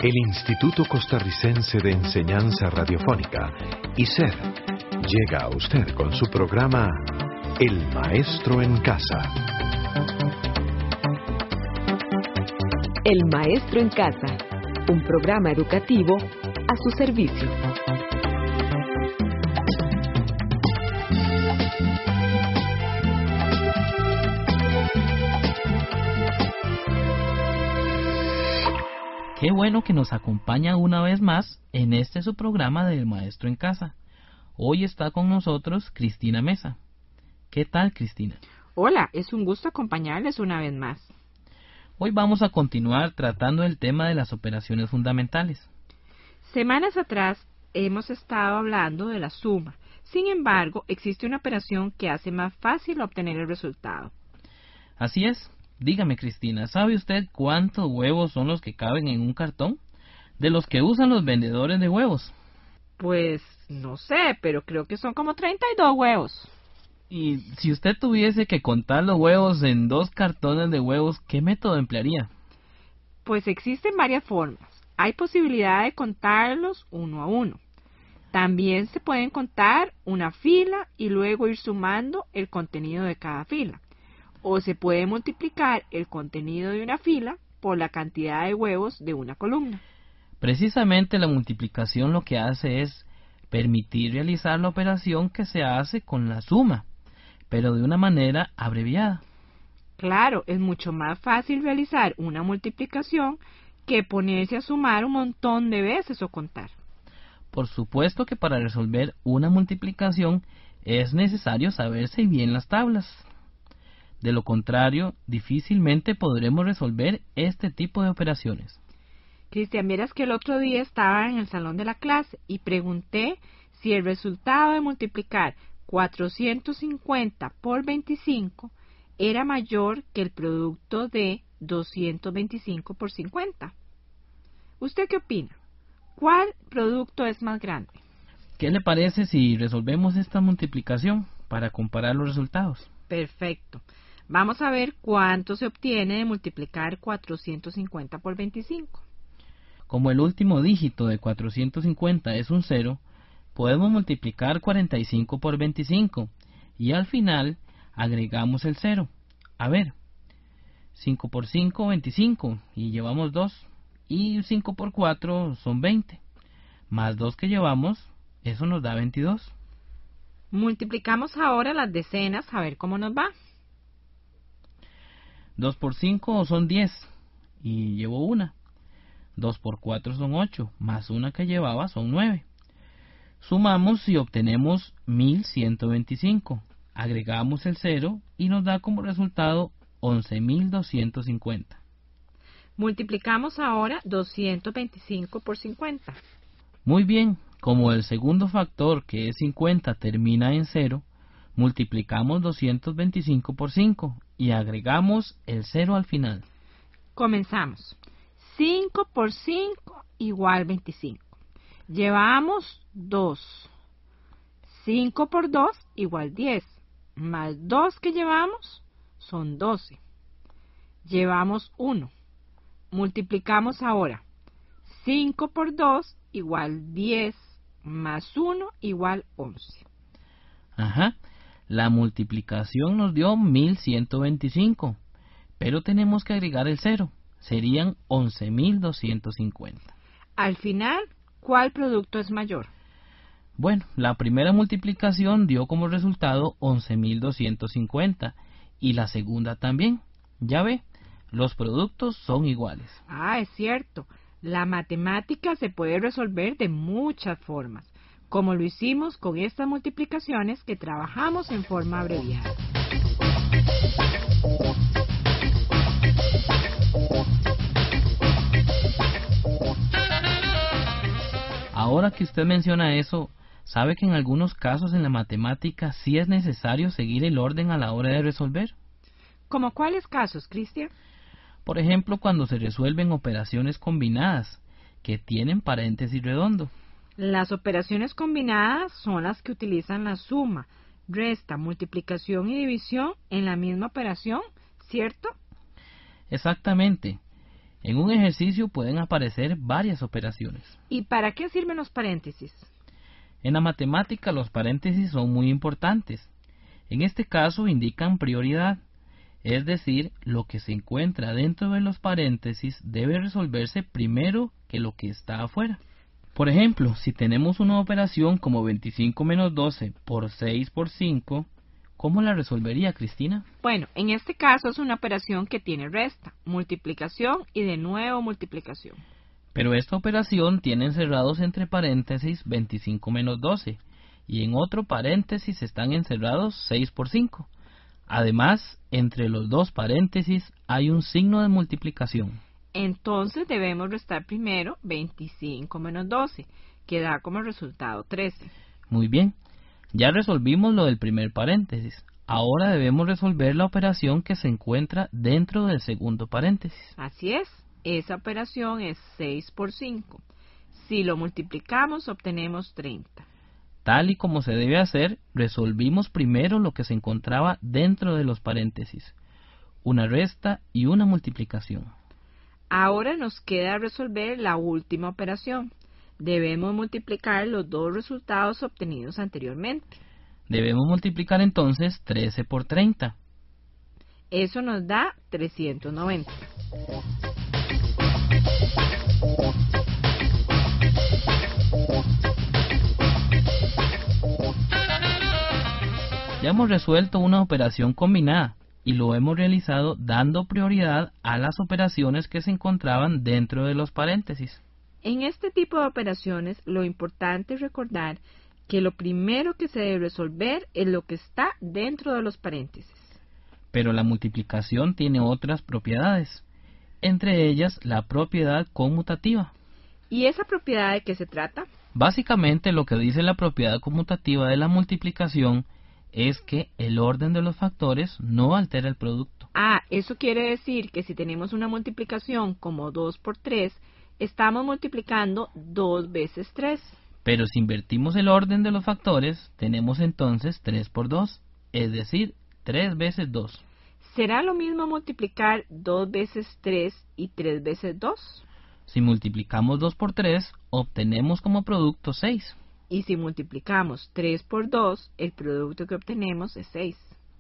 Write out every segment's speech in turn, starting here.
El Instituto Costarricense de Enseñanza Radiofónica, ICER, llega a usted con su programa El Maestro en Casa. El Maestro en Casa, un programa educativo a su servicio. Qué bueno que nos acompaña una vez más en su programa del Maestro en Casa. Hoy está con nosotros Cristina Mesa. ¿Qué tal, Cristina? Hola, es un gusto acompañarles una vez más. Hoy vamos a continuar tratando el tema de las operaciones fundamentales. Semanas atrás hemos estado hablando de la suma. Sin embargo, existe una operación que hace más fácil obtener el resultado. Así es. Dígame, Cristina, ¿sabe usted cuántos huevos son los que caben en un cartón? De los que usan los vendedores de huevos. Pues no sé, pero creo que son como 32 huevos. Y si usted tuviese que contar los huevos en 2 cartones de huevos, ¿qué método emplearía? Pues existen varias formas. Hay posibilidad de contarlos uno a uno. También se pueden contar una fila y luego ir sumando el contenido de cada fila. O se puede multiplicar el contenido de una fila por la cantidad de huevos de una columna. Precisamente la multiplicación lo que hace es permitir realizar la operación que se hace con la suma, pero de una manera abreviada. Claro, es mucho más fácil realizar una multiplicación que ponerse a sumar un montón de veces o contar. Por supuesto que para resolver una multiplicación es necesario saberse bien las tablas. De lo contrario, difícilmente podremos resolver este tipo de operaciones. Cristian, vieras que el otro día estaba en el salón de la clase y pregunté si el resultado de multiplicar 450 por 25 era mayor que el producto de 225 por 50. ¿Usted qué opina? ¿Cuál producto es más grande? ¿Qué le parece si resolvemos esta multiplicación para comparar los resultados? Perfecto. Vamos a ver cuánto se obtiene de multiplicar 450 por 25. Como el último dígito de 450 es un 0, podemos multiplicar 45 por 25 y al final agregamos el 0. A ver, 5 por 5, 25 y llevamos 2. Y 5 por 4 son 20. Más 2 que llevamos, eso nos da 22. Multiplicamos ahora las decenas a ver cómo nos va. 2 por 5 son 10 y llevo una. 2 por 4 son 8, más una que llevaba son 9. Sumamos y obtenemos 1125. Agregamos el 0 y nos da como resultado 11250. Multiplicamos ahora 225 por 50. Muy bien, como el segundo factor, que es 50, termina en 0, multiplicamos 225 por 5 y agregamos el 0 al final. Comenzamos. 5 por 5 igual 25. Llevamos 2. 5 por 2 igual 10. Más 2 que llevamos son 12. Llevamos 1. Multiplicamos ahora. 5 por 2 igual 10. Más 1 igual 11. Ajá. La multiplicación nos dio 1125, pero tenemos que agregar el 0. Serían 11250. Al final, ¿cuál producto es mayor? Bueno, la primera multiplicación dio como resultado 11250 y la segunda también. Ya ve, los productos son iguales. Ah, es cierto. La matemática se puede resolver de muchas formas, como lo hicimos con estas multiplicaciones que trabajamos en forma abreviada. Ahora que usted menciona eso, ¿sabe que en algunos casos en la matemática sí es necesario seguir el orden a la hora de resolver? ¿Cómo cuáles casos, Cristian? Por ejemplo, cuando se resuelven operaciones combinadas, que tienen paréntesis redondo. Las operaciones combinadas son las que utilizan la suma, resta, multiplicación y división en la misma operación, ¿cierto? Exactamente. En un ejercicio pueden aparecer varias operaciones. ¿Y para qué sirven los paréntesis? En la matemática los paréntesis son muy importantes. En este caso indican prioridad, es decir, lo que se encuentra dentro de los paréntesis debe resolverse primero que lo que está afuera. Por ejemplo, si tenemos una operación como 25 menos 12 por 6 por 5, ¿cómo la resolvería, Cristina? Bueno, en este caso es una operación que tiene resta, multiplicación y de nuevo multiplicación. Pero esta operación tiene encerrados entre paréntesis 25 menos 12 y en otro paréntesis están encerrados 6 por 5. Además, entre los dos paréntesis hay un signo de multiplicación. Entonces debemos restar primero 25 menos 12, que da como resultado 13. Muy bien, ya resolvimos lo del primer paréntesis. Ahora debemos resolver la operación que se encuentra dentro del segundo paréntesis. Así es, esa operación es 6 por 5. Si lo multiplicamos obtenemos 30. Tal y como se debe hacer, resolvimos primero lo que se encontraba dentro de los paréntesis, una resta y una multiplicación. Ahora nos queda resolver la última operación. Debemos multiplicar los dos resultados obtenidos anteriormente. Debemos multiplicar entonces 13 por 30. Eso nos da 390. Ya hemos resuelto una operación combinada y lo hemos realizado dando prioridad a las operaciones que se encontraban dentro de los paréntesis. En este tipo de operaciones lo importante es recordar que lo primero que se debe resolver es lo que está dentro de los paréntesis. Pero la multiplicación tiene otras propiedades, entre ellas la propiedad conmutativa. ¿Y esa propiedad de qué se trata? Básicamente lo que dice la propiedad conmutativa de la multiplicación es que el orden de los factores no altera el producto. Eso quiere decir que si tenemos una multiplicación como 2 por 3, estamos multiplicando 2 veces 3. Pero si invertimos el orden de los factores, tenemos entonces 3 por 2, es decir, 3 veces 2. ¿Será lo mismo multiplicar 2 veces 3 y 3 veces 2? Si multiplicamos 2 por 3, obtenemos como producto 6. Y si multiplicamos 3 por 2, el producto que obtenemos es 6.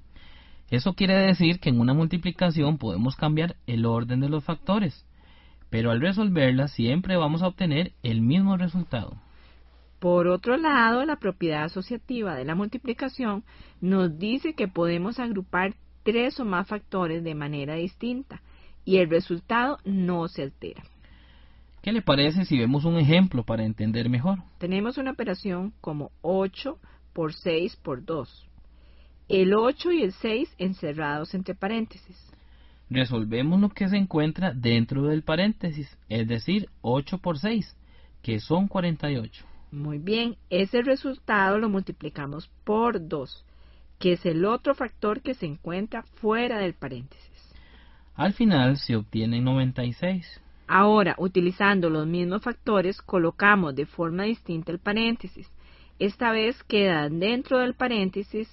Eso quiere decir que en una multiplicación podemos cambiar el orden de los factores, pero al resolverla siempre vamos a obtener el mismo resultado. Por otro lado, la propiedad asociativa de la multiplicación nos dice que podemos agrupar 3 o más factores de manera distinta y el resultado no se altera. ¿Qué le parece si vemos un ejemplo para entender mejor? Tenemos una operación como 8 por 6 por 2. El 8 y el 6 encerrados entre paréntesis. Resolvemos lo que se encuentra dentro del paréntesis, es decir, 8 por 6, que son 48. Muy bien, ese resultado lo multiplicamos por 2, que es el otro factor que se encuentra fuera del paréntesis. Al final se obtienen 96. Ahora, utilizando los mismos factores, colocamos de forma distinta el paréntesis. Esta vez queda dentro del paréntesis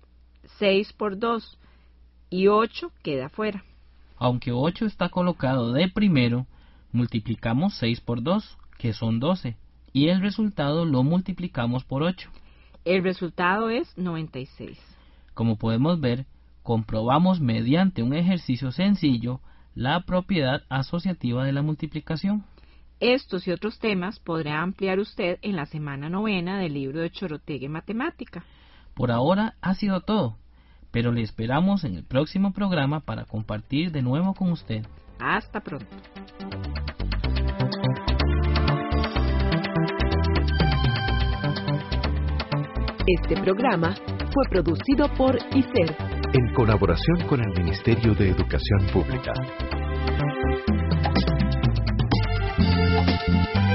6 por 2 y 8 queda fuera. Aunque 8 está colocado de primero, multiplicamos 6 por 2, que son 12, y el resultado lo multiplicamos por 8. El resultado es 96. Como podemos ver, comprobamos mediante un ejercicio sencillo la propiedad asociativa de la multiplicación. Estos y otros temas podrá ampliar usted en la semana 9 del libro de Chorotegui Matemática. Por ahora ha sido todo, pero le esperamos en el próximo programa para compartir de nuevo con usted. Hasta pronto. Este programa fue producido por ICER, en colaboración con el Ministerio de Educación Pública.